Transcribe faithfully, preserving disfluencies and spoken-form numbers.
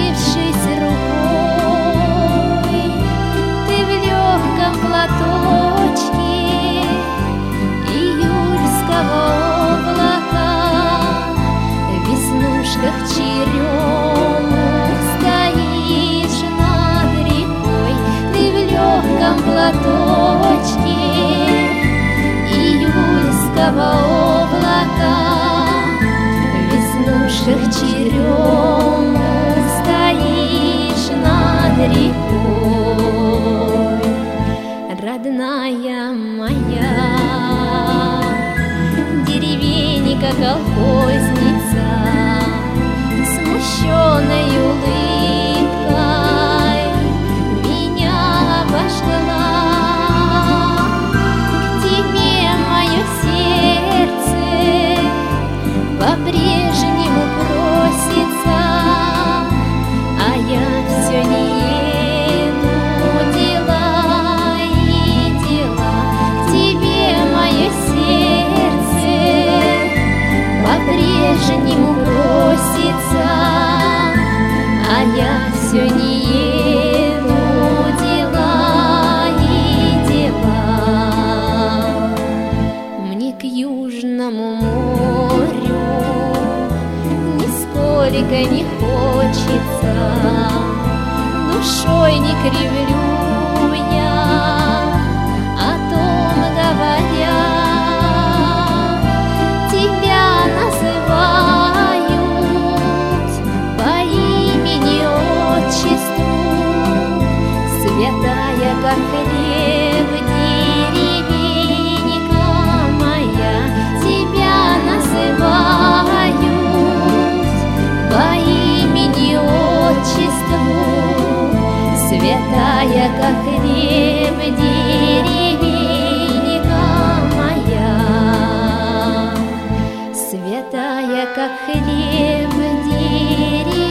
склонившись рукой, ты в легком платочке июльского облака, в веснушках черемух стоишь над рекой. Ты в легком платочке июльского облака, в веснушках черемух стоишь над рекой. Родная моя деревенька колхозница, смущенной улыбкой меня обожгла. К тебе мое сердце по-прежнему просится, а я все не еду, дела и дела. К тебе мое сердце по-прежнему просится, а я все не еду, дела и дела. Мне к Южному морю нисколько не хочется, душой не кривлю я, о том говоря. Тебя называют по имени отчеству, святая, как хлеб, деревенька моя. Тебя называют по имени отчеству, святая, как хлеб, деревенька моя. Святая, как хлеб, деревенька